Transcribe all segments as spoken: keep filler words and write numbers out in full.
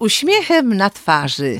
uśmiechem na twarzy.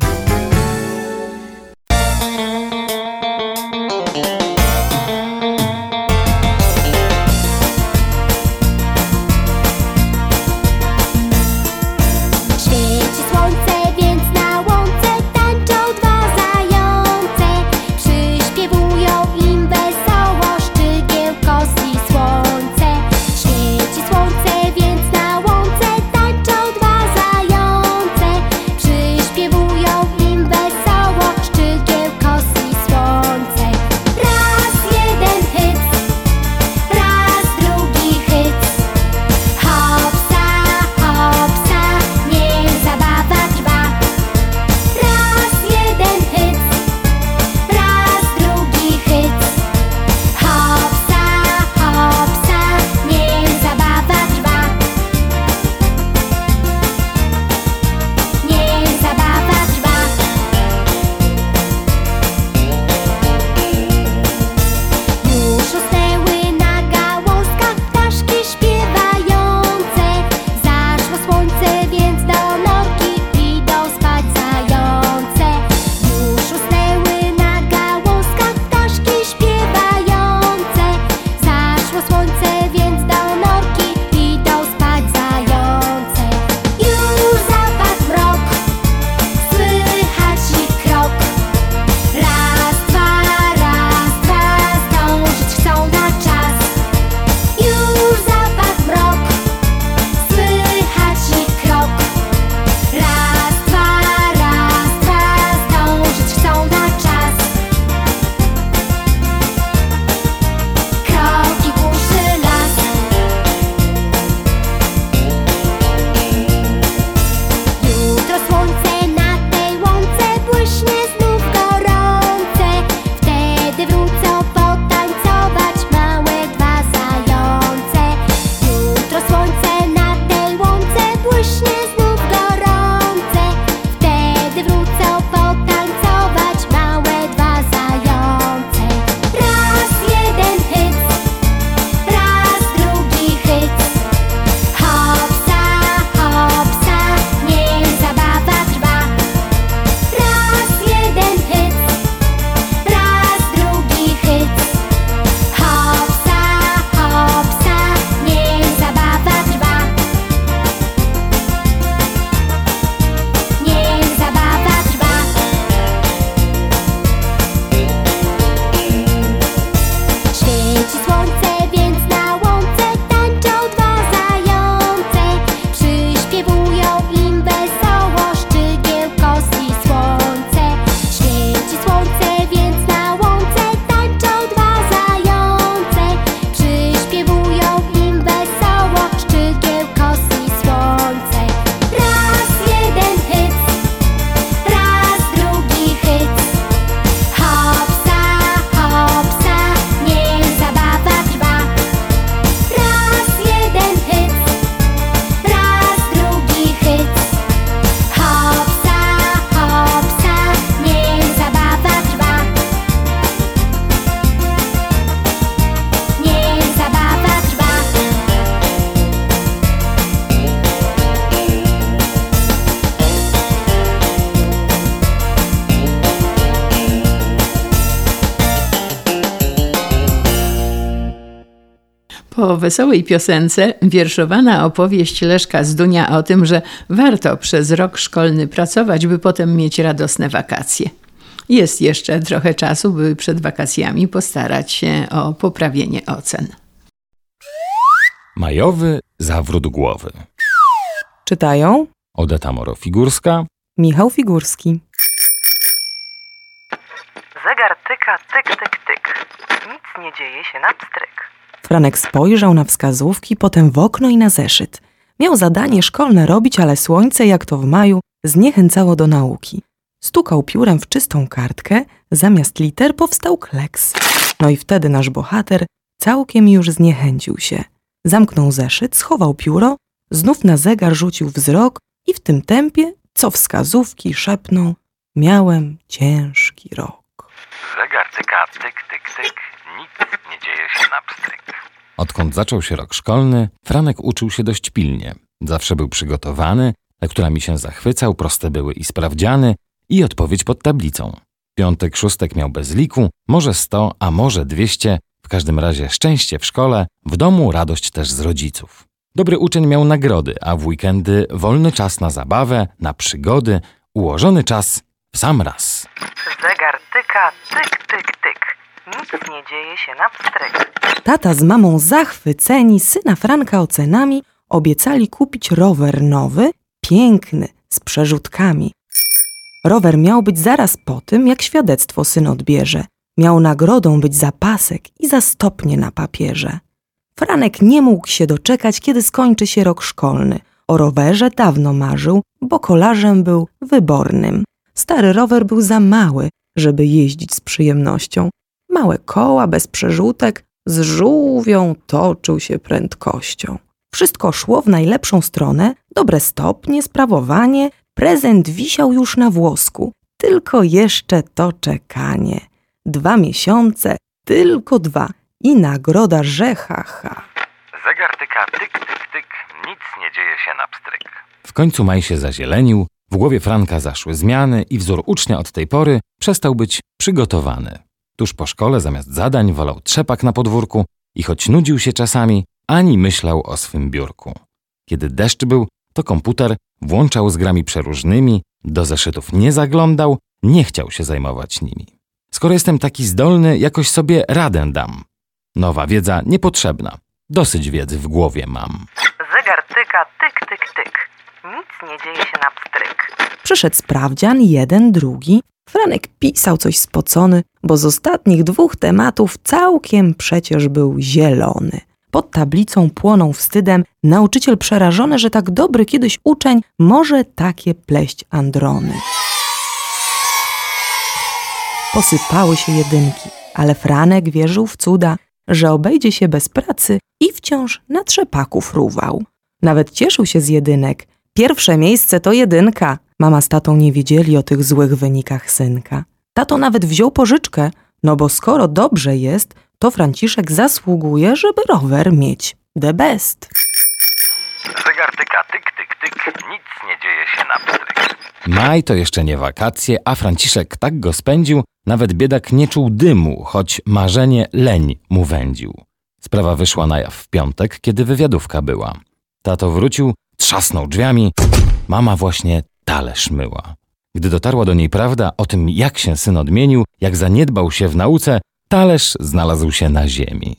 Po wesołej piosence wierszowana opowieść Leszka Zdunia o tym, że warto przez rok szkolny pracować, by potem mieć radosne wakacje. Jest jeszcze trochę czasu, by przed wakacjami postarać się o poprawienie ocen. Majowy zawrót głowy. Czytają Odeta Moro-Figurska, Michał Figurski. Zegar tyka, tyk, tyk, tyk. Nic nie dzieje się na pstryk. Franek spojrzał na wskazówki, potem w okno i na zeszyt. Miał zadanie szkolne robić, ale słońce, jak to w maju, zniechęcało do nauki. Stukał piórem w czystą kartkę, zamiast liter powstał kleks. No i wtedy nasz bohater całkiem już zniechęcił się. Zamknął zeszyt, schował pióro, znów na zegar rzucił wzrok i w tym tempie, co wskazówki szepnął, miałem ciężki rok. Zegar tyka, tyk, tyk, tyk, nic nie dzieje się na pstryk. Odkąd zaczął się rok szkolny, Franek uczył się dość pilnie. Zawsze był przygotowany, Lekturami się zachwycał, proste były i sprawdziany, i odpowiedź pod tablicą. Piątek, szóstek miał bez liku, może sto, a może dwieście, w każdym razie szczęście w szkole, w domu radość też z rodziców. Dobry uczeń miał nagrody, a w weekendy wolny czas na zabawę, na przygody, ułożony czas w sam raz. Zegar tyka, tyk, tyk, tyk. Nic nie dzieje się na pstryk. Tata z mamą zachwyceni syna Franka ocenami obiecali kupić rower nowy, piękny, z przerzutkami. Rower miał być zaraz po tym, jak świadectwo syn odbierze. Miał nagrodą być zapasek i za stopnie na papierze. Franek nie mógł się doczekać, kiedy skończy się rok szkolny. O rowerze dawno marzył, bo kolarzem był wybornym. Stary rower był za mały, żeby jeździć z przyjemnością. Małe koła bez przerzutek z żółwią toczył się prędkością. Wszystko szło w najlepszą stronę, dobre stopnie, sprawowanie, prezent wisiał już na włosku. Tylko jeszcze to czekanie. Dwa miesiące, tylko dwa i nagroda, że ha, ha. Zegar tyka, tyk, tyk, tyk. Nic nie dzieje się na pstryk. W końcu maj się zazielenił, w głowie Franka zaszły zmiany i wzór ucznia od tej pory przestał być przygotowany. Tuż po szkole zamiast zadań wolał trzepak na podwórku i choć nudził się czasami, ani myślał o swym biurku. Kiedy deszcz był, to komputer włączał z grami przeróżnymi, do zeszytów nie zaglądał, nie chciał się zajmować nimi. Skoro jestem taki zdolny, jakoś sobie radę dam. Nowa wiedza niepotrzebna, dosyć wiedzy w głowie mam. Zegar tyka, tyk, tyk, tyk. Nic nie dzieje się na pstryk. Przyszedł sprawdzian, jeden, drugi. Franek pisał coś spocony, bo z ostatnich dwóch tematów całkiem przecież był zielony. Pod tablicą płonął wstydem, nauczyciel przerażony, że tak dobry kiedyś uczeń może takie pleść androny. Posypały się jedynki, ale Franek wierzył w cuda, że obejdzie się bez pracy i wciąż na trzepaku fruwał. Nawet cieszył się z jedynek. Pierwsze miejsce to jedynka. Mama z tatą nie wiedzieli o tych złych wynikach synka. Tato nawet wziął pożyczkę, no bo skoro dobrze jest, to Franciszek zasługuje, żeby rower mieć the best. Zegar tyka, tyk, tyk, tyk. Nic nie dzieje się na pstryk. Maj to jeszcze nie wakacje, a Franciszek tak go spędził, nawet biedak nie czuł dymu, choć marzenie leń mu wędził. Sprawa wyszła na jaw w piątek, kiedy wywiadówka była. Tato wrócił, trzasnął drzwiami, mama właśnie talerz myła. Gdy dotarła do niej prawda o tym, jak się syn odmienił, jak zaniedbał się w nauce, talerz znalazł się na ziemi.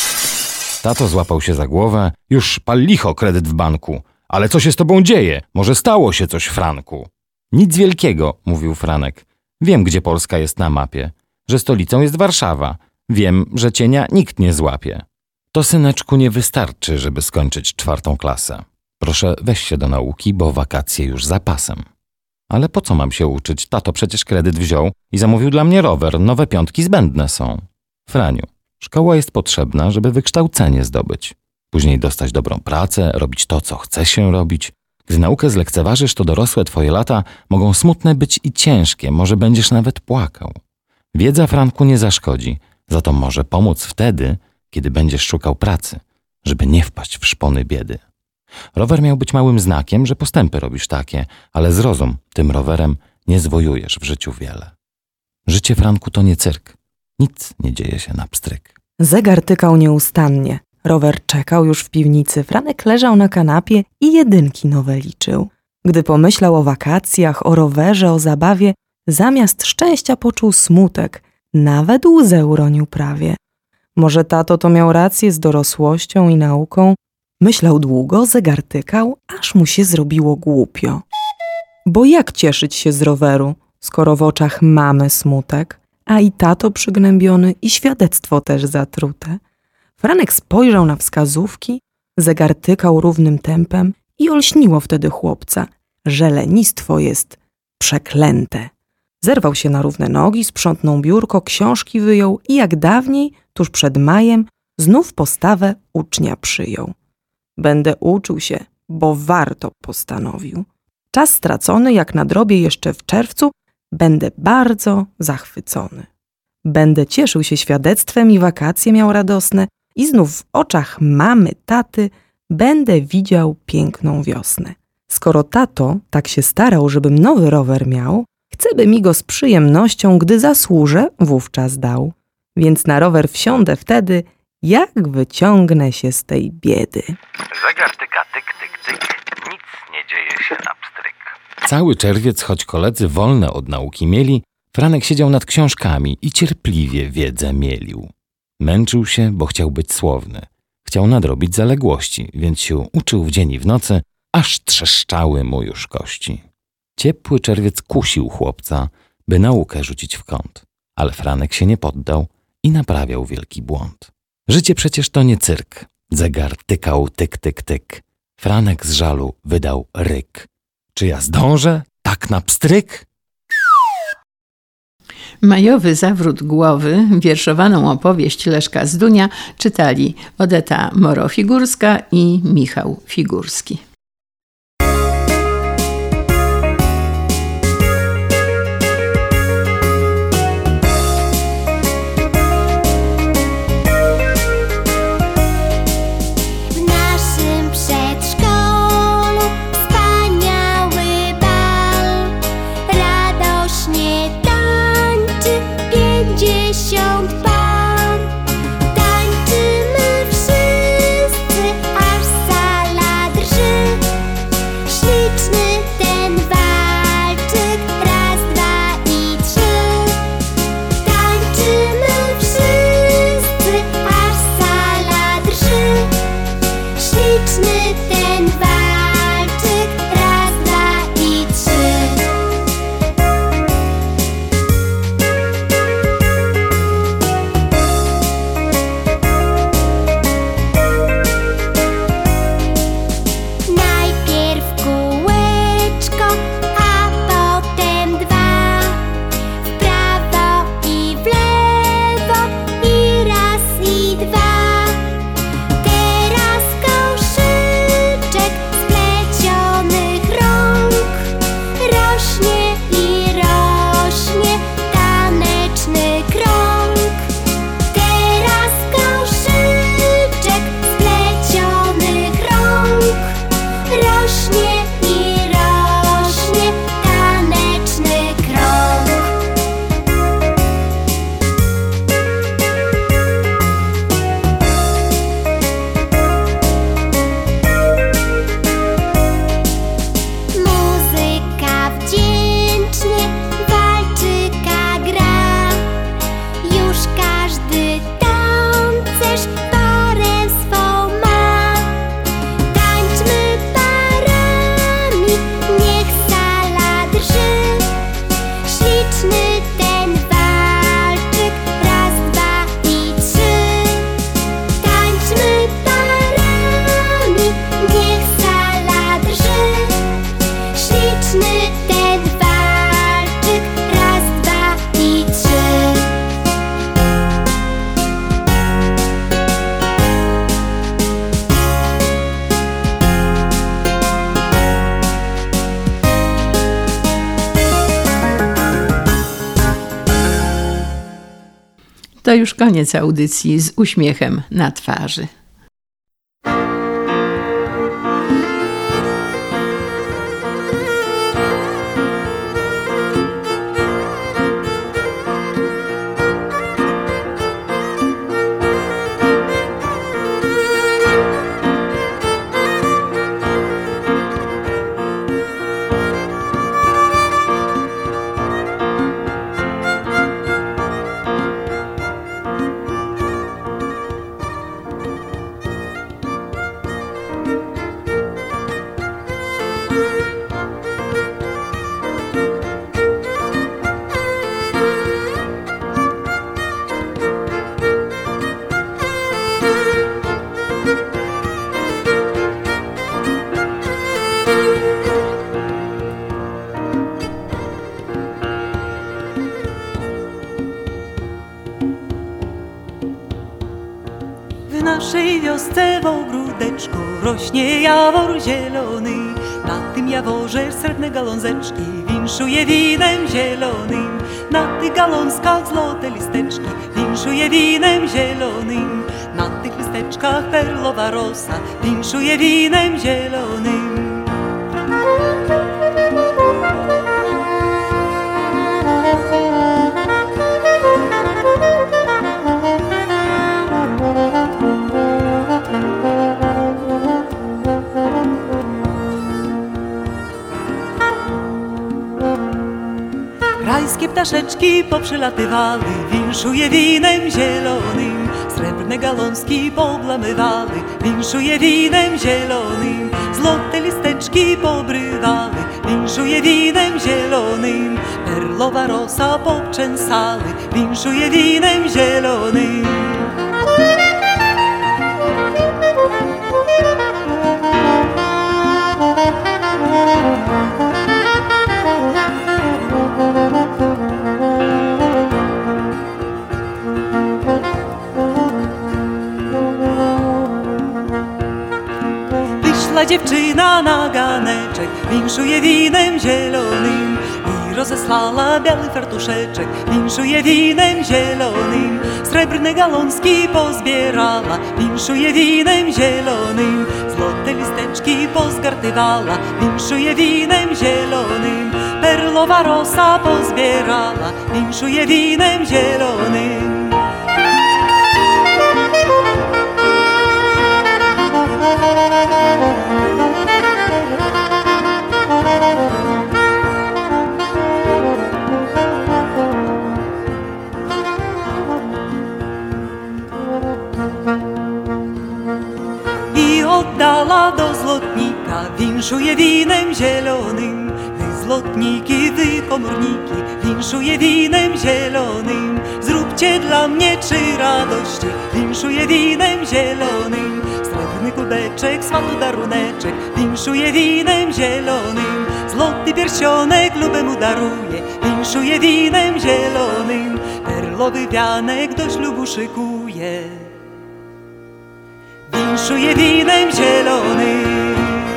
Tato złapał się za głowę, już pal licho kredyt w banku. Ale co się z tobą dzieje? Może stało się coś, Franku? Nic wielkiego, mówił Franek. Wiem, gdzie Polska jest na mapie, że stolicą jest Warszawa. Wiem, że cienia nikt nie złapie. To, syneczku, nie wystarczy, żeby skończyć czwartą klasę. Proszę, weź się do nauki, bo wakacje już za pasem. Ale po co mam się uczyć? Tato przecież kredyt wziął i zamówił dla mnie rower. Nowe piątki zbędne są. Franiu, szkoła jest potrzebna, żeby wykształcenie zdobyć. Później dostać dobrą pracę, robić to, co chce się robić. Gdy naukę zlekceważysz, to dorosłe twoje lata mogą smutne być i ciężkie. Może będziesz nawet płakał. Wiedza, Franku, nie zaszkodzi. Za to może pomóc wtedy, kiedy będziesz szukał pracy, żeby nie wpaść w szpony biedy. Rower miał być małym znakiem, że postępy robisz takie, ale zrozum, tym rowerem nie zwojujesz w życiu wiele. Życie, Franku, to nie cyrk. Nic nie dzieje się na pstryk. Zegar tykał nieustannie. Rower czekał już w piwnicy. Franek leżał na kanapie i jedynki nowe liczył. Gdy pomyślał o wakacjach, o rowerze, o zabawie, zamiast szczęścia poczuł smutek. Nawet łzę uronił prawie. Może tato to miał rację z dorosłością i nauką? Myślał długo, zegar tykał, aż mu się zrobiło głupio. Bo jak cieszyć się z roweru, skoro w oczach mamy smutek, a i tato przygnębiony i świadectwo też zatrute? Franek spojrzał na wskazówki, zegar tykał równym tempem i olśniło wtedy chłopca, że lenistwo jest przeklęte. Zerwał się na równe nogi, sprzątnął biurko, książki wyjął i jak dawniej, tuż przed majem, znów postawę ucznia przyjął. Będę uczył się, bo warto, postanowił. Czas stracony, jak nadrobię jeszcze w czerwcu, będę bardzo zachwycony. Będę cieszył się świadectwem i wakacje miał radosne i znów w oczach mamy, taty będę widział piękną wiosnę. Skoro tato tak się starał, żebym nowy rower miał, chce by mi go z przyjemnością, gdy zasłużę, wówczas dał. Więc na rower wsiądę wtedy, jak wyciągnę się z tej biedy. Zegar tyka tyk, tyk, tyk. Nic nie dzieje się na pstryk. Cały czerwiec, choć koledzy wolne od nauki mieli, Franek siedział nad książkami i cierpliwie wiedzę mielił. Męczył się, bo chciał być słowny. Chciał nadrobić zaległości, więc się uczył w dzień i w nocy, aż trzeszczały mu już kości. Ciepły czerwiec kusił chłopca, by naukę rzucić w kąt. Ale Franek się nie poddał i naprawiał wielki błąd. Życie przecież to nie cyrk. Zegar tykał tyk, tyk, tyk. Franek z żalu wydał ryk. Czy ja zdążę? Tak na pstryk? Majowy zawrót głowy, wierszowaną opowieść Leszka Zdunia czytali Odeta Moro-Figurska i Michał Figurski. To już koniec audycji z uśmiechem na twarzy. W naszej wiosce w ogródeczku rośnie jawor zielony. Na tym jaworze srebrne galązeczki winszuje winem zielonym. Na tych galązkach złote listeczki winszuje winem zielonym. Na tych listeczkach perlowa rosa winszuje winem zielonym. ptaszeczki poprzylatywały, winszuje winem zielonym. Srebrne gałązki poblamywały, winszuje winem zielonym. Złote listeczki pobrywały, winszuje winem zielonym. Perlowa rosa poprzęsały, winszuje winem zielonym. Wyszła dziewczyna na ganeczek, winszuje winem zielonym. I rozesłała biały fartuszeczek, winszuje winem zielonym. Srebrne gałązki pozbierała, winszuje winem zielonym. Złote listeczki pozgartywała, winszuje winem zielonym. Perlowa rosa pozbierała, winszuje winem zielonym. I oddala do złotnika, winszuje winem zielonym. Wy złotniki, wy komorniki, winszuje winem zielonym. Zróbcie dla mnie trzy radości, winszuje winem zielonym. Srebrny kubeczek, swatu daruneczek, winszuje winem zielonym. Złoty pierścionek lubemu daruje, winszuje winem zielonym. Perlowy wianek do ślubu szykuje, winszuje winem zielonym.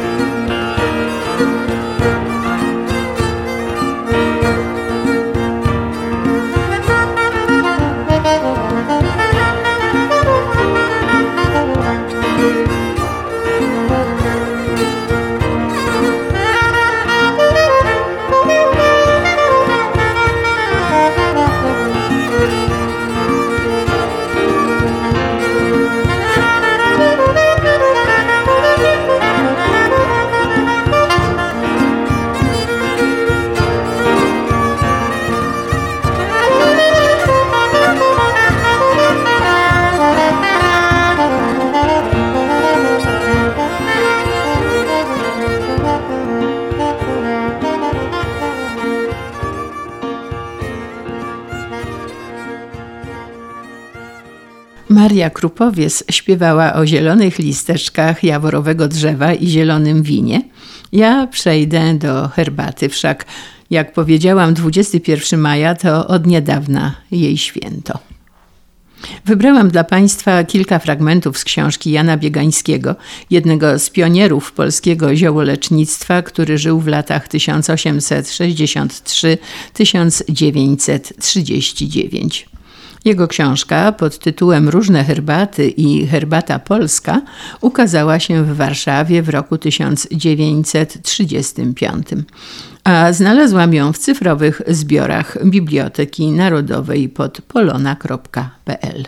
Maria Krupowiec śpiewała o zielonych listeczkach jaworowego drzewa i zielonym winie. Ja przejdę do herbaty, wszak jak powiedziałam, dwudziestego pierwszego maja to od niedawna jej święto. Wybrałam dla Państwa kilka fragmentów z książki Jana Biegańskiego, jednego z pionierów polskiego ziołolecznictwa, który żył w latach tysiąc osiemset sześćdziesiąt trzy do tysiąc dziewięćset trzydzieści dziewięć. Jego książka pod tytułem Różne herbaty i herbata polska ukazała się w Warszawie w roku tysiąc dziewięćset trzydziestym piątym, a znalazłam ją w cyfrowych zbiorach Biblioteki Narodowej pod polona kropka pe el.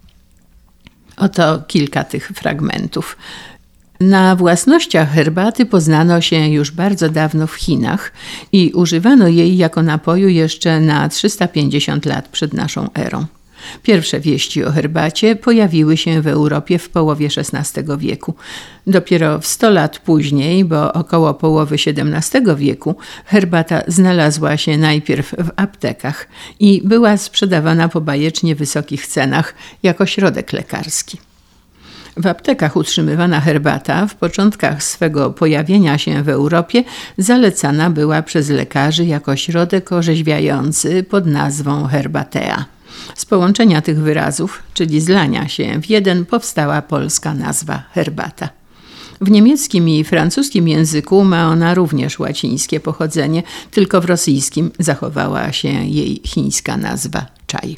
Oto kilka tych fragmentów. Na własnościach herbaty poznano się już bardzo dawno w Chinach i używano jej jako napoju jeszcze na trzysta pięćdziesiąt lat przed naszą erą. Pierwsze wieści o herbacie pojawiły się w Europie w połowie szesnastego wieku. Dopiero w sto lat później, bo około połowy siedemnastego wieku, herbata znalazła się najpierw w aptekach i była sprzedawana po bajecznie wysokich cenach jako środek lekarski. W aptekach utrzymywana herbata w początkach swego pojawienia się w Europie zalecana była przez lekarzy jako środek orzeźwiający pod nazwą herbatea. Z połączenia tych wyrazów, czyli zlania się w jeden, powstała polska nazwa herbata. W niemieckim i francuskim języku ma ona również łacińskie pochodzenie, tylko w rosyjskim zachowała się jej chińska nazwa czaj.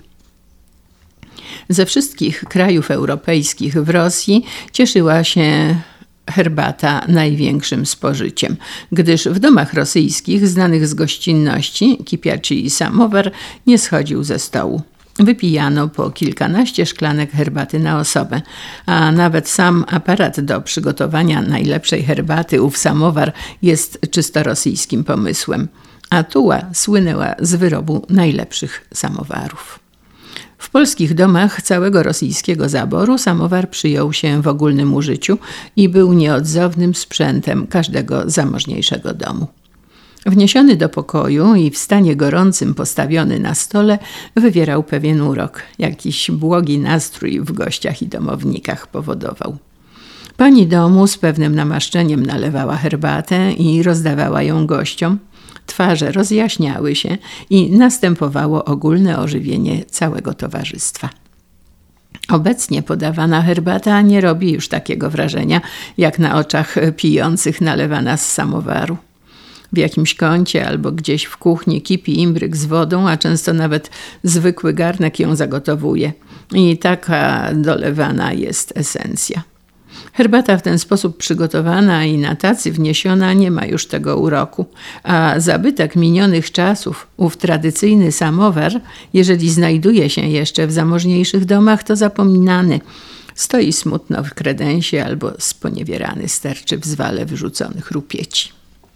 Ze wszystkich krajów europejskich w Rosji cieszyła się herbata największym spożyciem, gdyż w domach rosyjskich znanych z gościnności kipiaczy i samowar nie schodził ze stołu. Wypijano po kilkanaście szklanek herbaty na osobę, a nawet sam aparat do przygotowania najlepszej herbaty, ów samowar, jest czysto rosyjskim pomysłem. a Tuła słynęła z wyrobu najlepszych samowarów. W polskich domach całego rosyjskiego zaboru samowar przyjął się w ogólnym użyciu i był nieodzownym sprzętem każdego zamożniejszego domu. Wniesiony do pokoju i w stanie gorącym postawiony na stole wywierał pewien urok. Jakiś błogi nastrój w gościach i domownikach powodował. Pani domu z pewnym namaszczeniem nalewała herbatę i rozdawała ją gościom. Twarze rozjaśniały się i następowało ogólne ożywienie całego towarzystwa. Obecnie podawana herbata nie robi już takiego wrażenia, jak na oczach pijących nalewana z samowaru. W jakimś kącie albo gdzieś w kuchni kipi imbryk z wodą, a często nawet zwykły garnek ją zagotowuje. I taka dolewana jest esencja. Herbata w ten sposób przygotowana i na tacy wniesiona nie ma już tego uroku, a zabytek minionych czasów, ów tradycyjny samowar, jeżeli znajduje się jeszcze w zamożniejszych domach, to zapominany. Stoi smutno w kredensie albo sponiewierany sterczy w zwale wyrzuconych rupieci.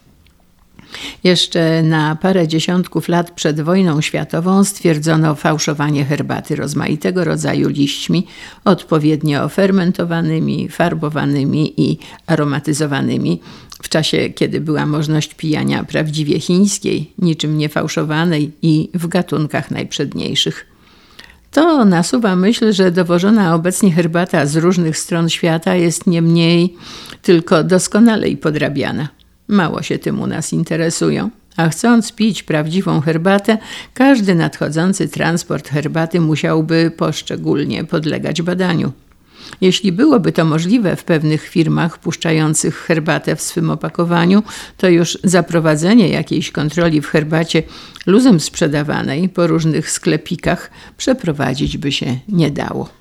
Jeszcze na parę dziesiątków lat przed wojną światową stwierdzono fałszowanie herbaty rozmaitego rodzaju liśćmi, odpowiednio fermentowanymi, farbowanymi i aromatyzowanymi, w czasie kiedy była możność pijania prawdziwie chińskiej, niczym niefałszowanej i w gatunkach najprzedniejszych. To nasuwa myśl, że dowożona obecnie herbata z różnych stron świata jest nie mniej, tylko doskonalej podrabiana. Mało się tym u nas interesują, a chcąc pić prawdziwą herbatę, każdy nadchodzący transport herbaty musiałby poszczególnie podlegać badaniu. Jeśli byłoby to możliwe w pewnych firmach puszczających herbatę w swym opakowaniu, to już zaprowadzenie jakiejś kontroli w herbacie luzem sprzedawanej po różnych sklepikach przeprowadzić by się nie dało.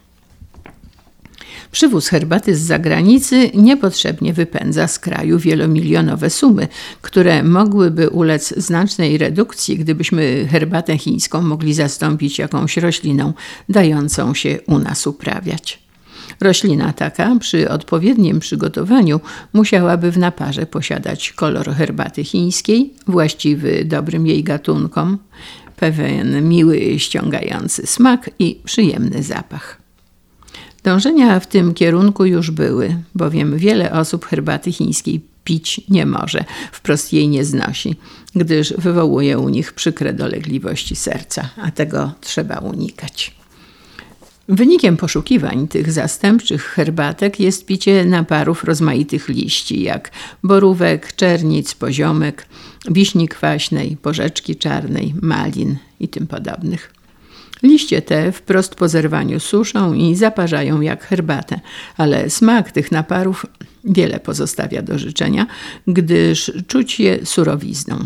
Przywóz herbaty z zagranicy niepotrzebnie wypędza z kraju wielomilionowe sumy, które mogłyby ulec znacznej redukcji, gdybyśmy herbatę chińską mogli zastąpić jakąś rośliną dającą się u nas uprawiać. Roślina taka przy odpowiednim przygotowaniu musiałaby w naparze posiadać kolor herbaty chińskiej, właściwy dobrym jej gatunkom, pewien miły, ściągający smak i przyjemny zapach. Dążenia w tym kierunku już były, bowiem wiele osób herbaty chińskiej pić nie może, wprost jej nie znosi, gdyż wywołuje u nich przykre dolegliwości serca, a tego trzeba unikać. Wynikiem poszukiwań tych zastępczych herbatek jest picie naparów rozmaitych liści, jak borówek, czernic, poziomek, wiśni kwaśnej, porzeczki czarnej, malin i tym podobnych. Liście te wprost po zerwaniu suszą i zaparzają jak herbatę, ale smak tych naparów wiele pozostawia do życzenia, gdyż czuć je surowizną.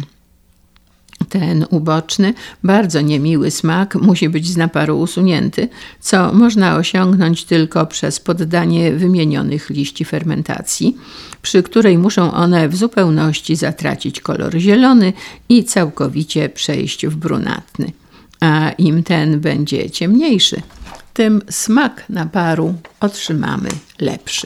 Ten uboczny, bardzo niemiły smak musi być z naparu usunięty, co można osiągnąć tylko przez poddanie wymienionych liści fermentacji, przy której muszą one w zupełności zatracić kolor zielony i całkowicie przejść w brunatny. A im ten będzie ciemniejszy, tym smak naparu otrzymamy lepszy.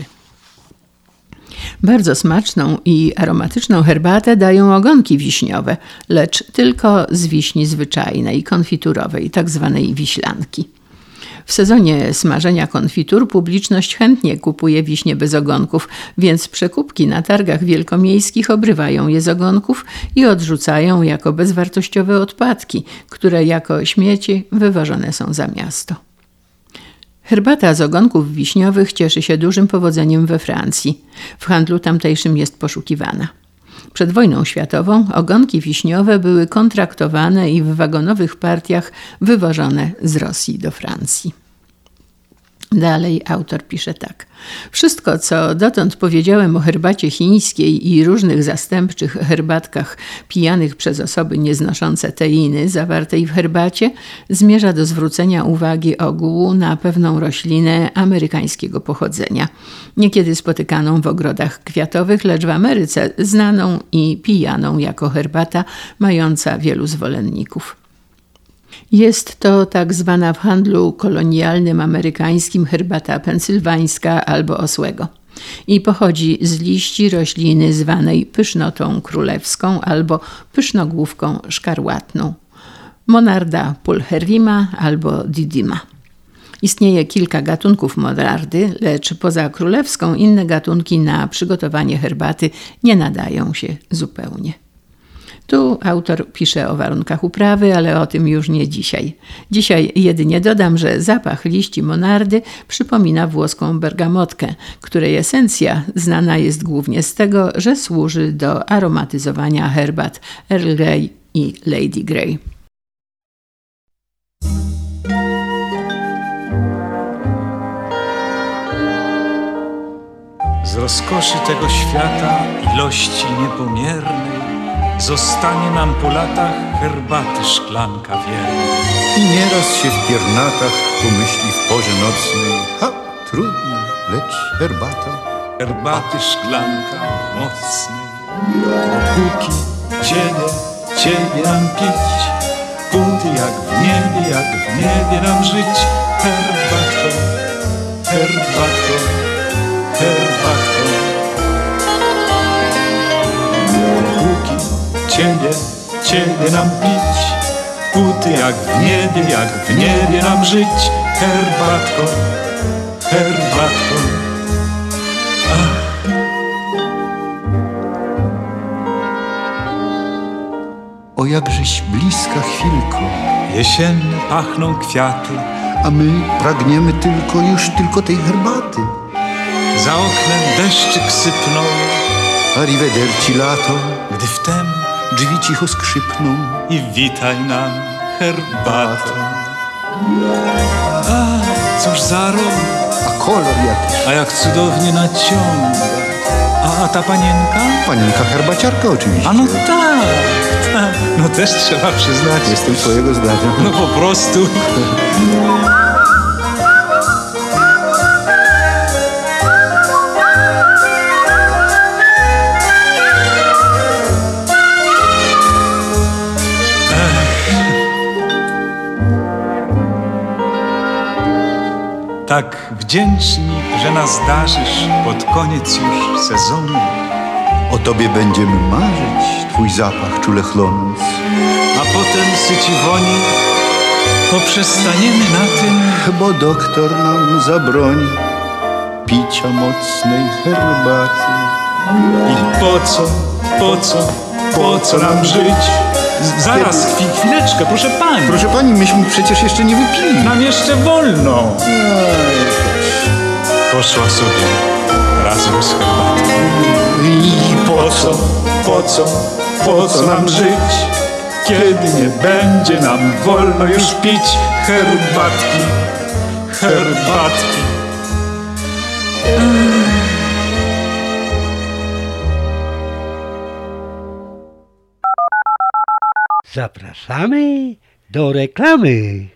Bardzo smaczną i aromatyczną herbatę dają ogonki wiśniowe, lecz tylko z wiśni zwyczajnej, konfiturowej, tak zwanej wiślanki. W sezonie smażenia konfitur publiczność chętnie kupuje wiśnie bez ogonków, więc przekupki na targach wielkomiejskich obrywają je z ogonków i odrzucają jako bezwartościowe odpadki, które jako śmieci wywożone są za miasto. Herbata z ogonków wiśniowych cieszy się dużym powodzeniem we Francji. W handlu tamtejszym jest poszukiwana. Przed wojną światową ogonki wiśniowe były kontraktowane i w wagonowych partiach wywożone z Rosji do Francji. Dalej autor pisze tak. Wszystko, co dotąd powiedziałem o herbacie chińskiej i różnych zastępczych herbatkach pijanych przez osoby nieznoszące teiny zawartej w herbacie, zmierza do zwrócenia uwagi ogółu na pewną roślinę amerykańskiego pochodzenia, niekiedy spotykaną w ogrodach kwiatowych, lecz w Ameryce znaną i pijaną jako herbata, mająca wielu zwolenników. Jest to tak zwana w handlu kolonialnym amerykańskim herbata pensylwańska albo osłego. i pochodzi z liści rośliny zwanej pysznotą królewską albo pysznogłówką szkarłatną, Monarda pulcherrima albo didima. Istnieje kilka gatunków monardy, lecz poza królewską inne gatunki na przygotowanie herbaty nie nadają się zupełnie. Tu autor pisze o warunkach uprawy, ale o tym już nie dzisiaj. Dzisiaj jedynie dodam, że zapach liści monardy przypomina włoską bergamotkę, której esencja znana jest głównie z tego, że służy do aromatyzowania herbat Earl Grey i Lady Grey. Z rozkoszy tego świata, ilości niepomiernej, zostanie nam po latach herbaty szklanka wierna. I nieraz się w piernatach pomyśli w porze nocnej: ha, trudno, lecz herbata. Herbaty szklanka mocnej. Dopóki ciebie, ciebie nam pić, póty jak w niebie, jak w niebie nam żyć. Herbatko, herbatko, herbatko. Dopóki ciebie, ciebie nam pić, póty jak w niebie, jak w niebie nam żyć. Herbatko, herbatko. Ach. O jakżeś bliska chwilko, jesienne pachną kwiaty, a my pragniemy tylko, już tylko tej herbaty. Za oknem deszczyk sypnął, Arrivederci lato, gdy wtem drzwi cicho skrzypną i witaj nam herbatą. A, cóż za rok, a kolor jakiś. A jak cudownie naciąga. A, a ta panienka? Panienka herbaciarka oczywiście. A no tak, tak, no też trzeba przyznać. Jestem twojego zdania. No po prostu. Tak wdzięczni, że nas darzysz pod koniec już sezonu. O tobie będziemy marzyć, twój zapach czule chlonąc. A potem syci woni, poprzestaniemy na tym, bo doktor nam zabroni picia mocnej herbaty. I po co, po co, po co nam żyć? Zaraz, chwil, chwileczkę, proszę pani. Proszę pani, myśmy przecież jeszcze nie wypili. Nam jeszcze wolno. Poszła sobie razem z herbatą. I po co, po co, po co nam żyć, kiedy nie będzie nam wolno już pić herbatki, herbatki. Zapraszamy do reklamy.